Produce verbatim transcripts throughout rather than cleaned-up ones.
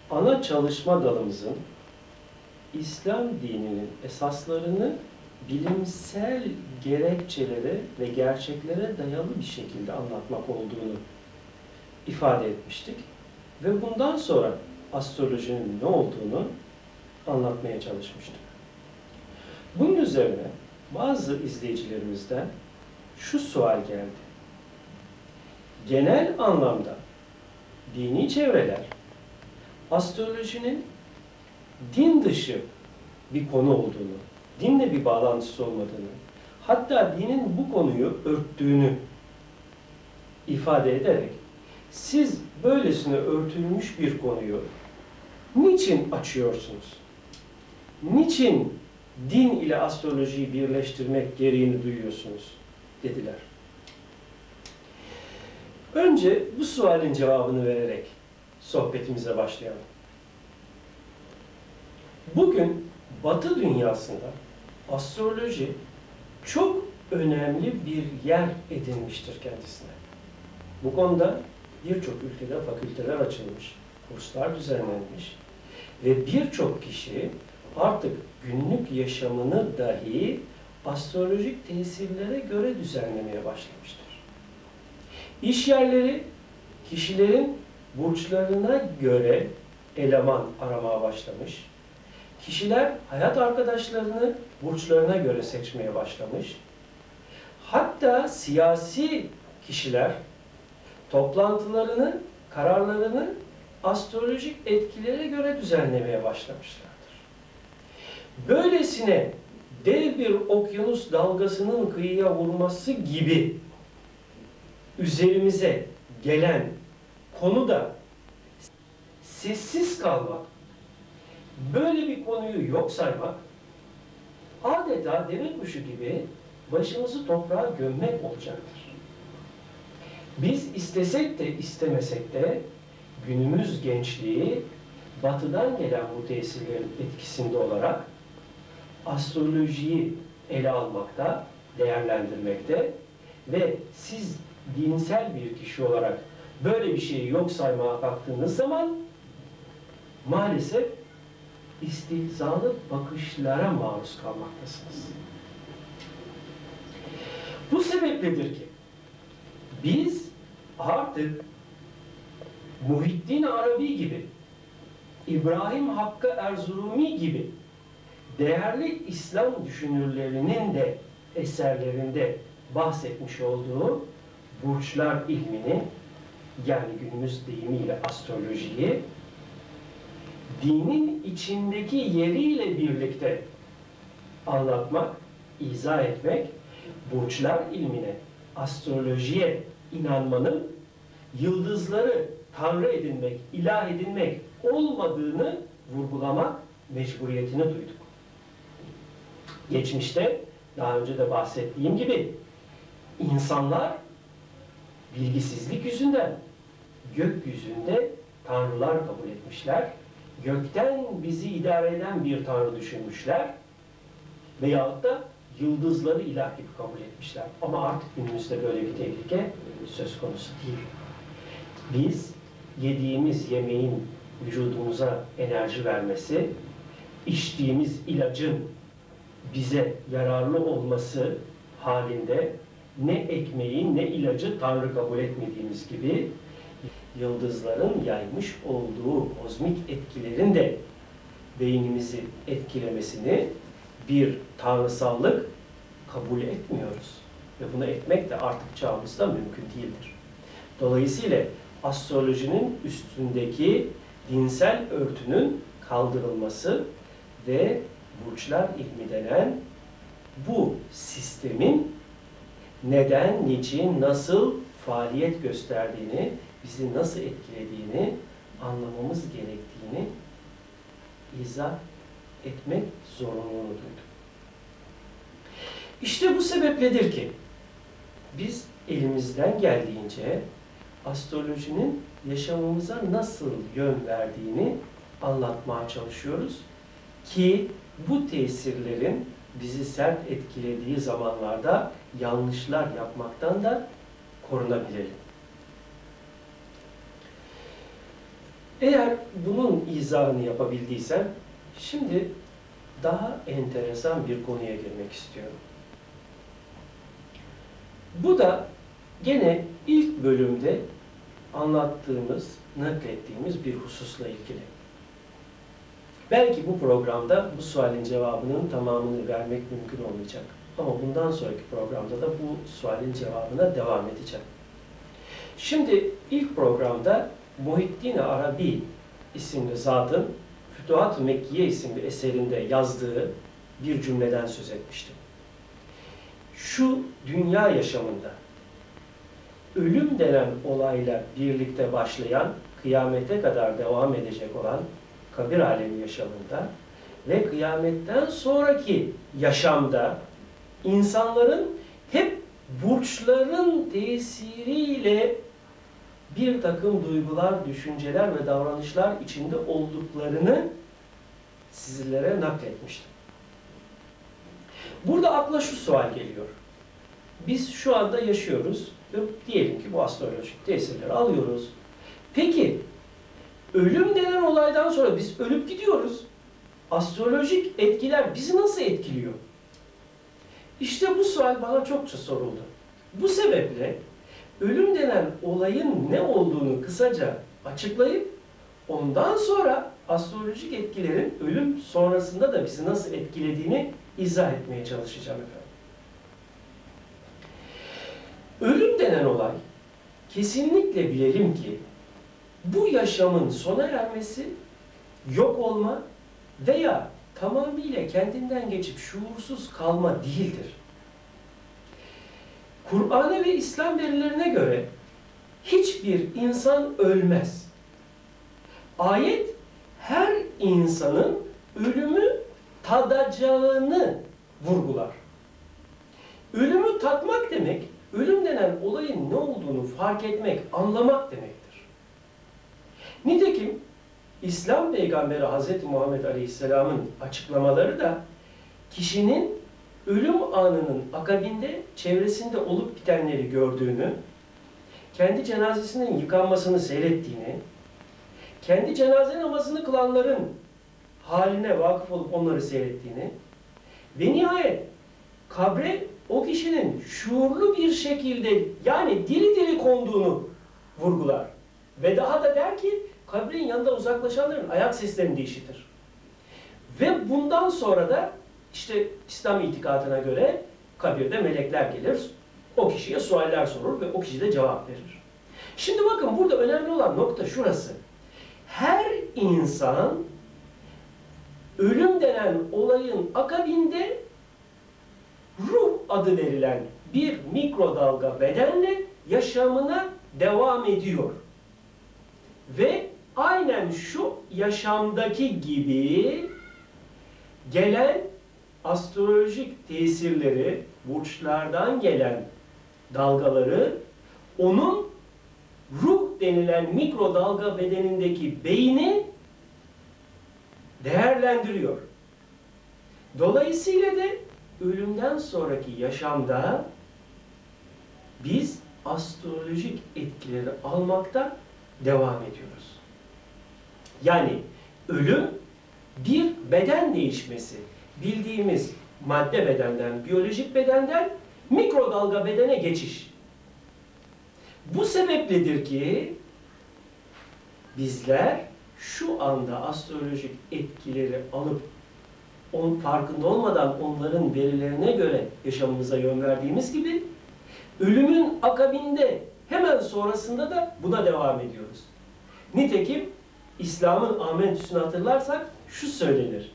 ana çalışma dalımızın İslam dininin esaslarını bilimsel gerekçelere ve gerçeklere dayalı bir şekilde anlatmak olduğunu ifade etmiştik. Ve bundan sonra astrolojinin ne olduğunu anlatmaya çalışmıştık. Bunun üzerine bazı izleyicilerimizden şu sual geldi. Genel anlamda dini çevreler astrolojinin din dışı bir konu olduğunu, dinle bir bağlantısı olmadığını, hatta dinin bu konuyu örttüğünü ifade ederek siz böylesine örtülmüş bir konuyu niçin açıyorsunuz? Niçin din ile astrolojiyi birleştirmek gereğini duyuyorsunuz? Dediler. Önce bu sualin cevabını vererek sohbetimize başlayalım. Bugün Batı dünyasında astroloji çok önemli bir yer edinmiştir kendisine. Bu konuda birçok ülkede fakülteler açılmış, kurslar düzenlenmiş ve birçok kişi artık günlük yaşamını dahi astrolojik tesirlere göre düzenlemeye başlamıştır. İş yerleri kişilerin burçlarına göre eleman aramaya başlamış. Kişiler hayat arkadaşlarını burçlarına göre seçmeye başlamış. Hatta siyasi kişiler toplantılarını, kararlarını astrolojik etkilere göre düzenlemeye başlamışlardır. Böylesine dev bir okyanus dalgasının kıyıya vurması gibi üzerimize gelen konuda sessiz kalmak, böyle bir konuyu yok saymak, adeta deve kuşu gibi başımızı toprağa gömmek olacaktır. Biz istesek de istemesek de günümüz gençliği Batı'dan gelen bu tesirlerin etkisinde olarak astrolojiyi ele almakta, değerlendirmekte ve siz dinsel bir kişi olarak böyle bir şeyi yok saymaya kalktığınız zaman maalesef istihzalı bakışlara maruz kalmaktasınız. Bu sebepledir ki biz artık Muhittin Arabi gibi, İbrahim Hakkı Erzurumi gibi değerli İslam düşünürlerinin de eserlerinde bahsetmiş olduğu burçlar ilmini, yani günümüz deyimiyle astrolojiyi, dinin içindeki yeriyle birlikte anlatmak, izah etmek, burçlar ilmine, astrolojiye inanmanın yıldızları tanrı edinmek, ilah edinmek olmadığını vurgulamak mecburiyetini duyduk. Geçmişte, daha önce de bahsettiğim gibi, insanlar bilgisizlik yüzünden gökyüzünde tanrılar kabul etmişler, gökten bizi idare eden bir tanrı düşünmüşler veyahut da yıldızları ilah gibi kabul etmişler. Ama artık günümüzde böyle bir tehlike söz konusu değil. Biz yediğimiz yemeğin vücudumuza enerji vermesi, içtiğimiz ilacın bize yararlı olması halinde ne ekmeği ne ilacı Tanrı kabul etmediğimiz gibi yıldızların yaymış olduğu kozmik etkilerin de beynimizi etkilemesini bir tanrısallık kabul etmiyoruz. Ve bunu etmek de artık çağımızda mümkün değildir. Dolayısıyla astrolojinin üstündeki dinsel örtünün kaldırılması ve burçlar ilmi denen bu sistemin neden, niçin, nasıl faaliyet gösterdiğini, bizi nasıl etkilediğini anlamamız gerektiğini izah etmek zorunluluğunu duydum. İşte bu sebepledir ki biz elimizden geldiğince astrolojinin yaşamımıza nasıl yön verdiğini anlatmaya çalışıyoruz ki bu tesirlerin bizi sert etkilediği zamanlarda yanlışlar yapmaktan da korunabilelim. Eğer bunun izahını yapabildiysem, şimdi daha enteresan bir konuya girmek istiyorum. Bu da gene ilk bölümde anlattığımız, naklettiğimiz bir hususla ilgili. Belki bu programda bu sualin cevabının tamamını vermek mümkün olmayacak. Ama bundan sonraki programda da bu sualin cevabına devam edeceğim. Şimdi ilk programda Muhittin Arabi isimli zatın Fütuhat-ı Mekkiye isimli eserinde yazdığı bir cümleden söz etmiştim. Şu dünya yaşamında ölüm denen olayla birlikte başlayan, kıyamete kadar devam edecek olan kabir alemi yaşamında ve kıyametten sonraki yaşamda insanların hep burçların tesiriyle bir takım duygular, düşünceler ve davranışlar içinde olduklarını sizlere nakletmiştim. Burada akla şu sual geliyor. Biz şu anda yaşıyoruz ve diyelim ki bu astrolojik tesirleri alıyoruz. Peki, ölüm denen olaydan sonra biz ölüp gidiyoruz. Astrolojik etkiler bizi nasıl etkiliyor? İşte bu sual bana çokça soruldu. Bu sebeple ölüm denen olayın ne olduğunu kısaca açıklayıp ondan sonra astrolojik etkilerin ölüm sonrasında da bizi nasıl etkilediğini izah etmeye çalışacağım efendim. Ölüm denen olay, kesinlikle bilelim ki bu yaşamın sona ermesi, yok olma veya tamamıyla kendinden geçip şuursuz kalma değildir. Kur'an'a ve İslam verilerine göre hiçbir insan ölmez. Ayet her insanın ölümü tadacağını vurgular. Ölümü tatmak demek, ölüm denen olayın ne olduğunu fark etmek, anlamak demektir. Nitekim İslam peygamberi Hazreti Muhammed Aleyhisselam'ın açıklamaları da kişinin ölüm anının akabinde çevresinde olup bitenleri gördüğünü, kendi cenazesinin yıkanmasını seyrettiğini, kendi cenaze namazını kılanların haline vakıf olup onları seyrettiğini ve nihayet kabre o kişinin şuurlu bir şekilde, yani diri diri konduğunu vurgular. Ve daha da der ki, kabrin yanında uzaklaşanların ayak seslerini de işitir. Ve bundan sonra da işte İslam itikadına göre kabirde melekler gelir, o kişiye sualler sorur ve o kişi de cevap verir. Şimdi bakın, burada önemli olan nokta şurası. Her insan ölüm denen olayın akabinde ruh adı verilen bir mikrodalga bedenle yaşamına devam ediyor. Ve aynen şu yaşamdaki gibi gelen astrolojik tesirleri, burçlardan gelen dalgaları onun ruh denilen mikrodalga bedenindeki beyni değerlendiriyor. Dolayısıyla da ölümden sonraki yaşamda biz astrolojik etkileri almakta devam ediyoruz. Yani ölüm bir beden değişmesi. Bildiğimiz madde bedenden, biyolojik bedenden mikrodalga bedene geçiş. Bu sebepledir ki bizler şu anda astrolojik etkileri alıp onun farkında olmadan onların verilerine göre yaşamımıza yön verdiğimiz gibi ölümün akabinde hemen sonrasında da buna devam ediyoruz. Nitekim İslam'ın amentüsünü hatırlarsak şu söylenir.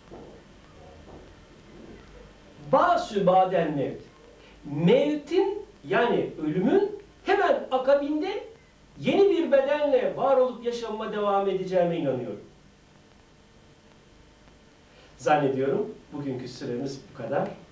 Ba'sü ba'del mevt. Mevtin, yani ölümün hemen akabinde yeni bir bedenle var olup yaşamama devam edeceğime inanıyorum. Zannediyorum bugünkü süremiz bu kadar.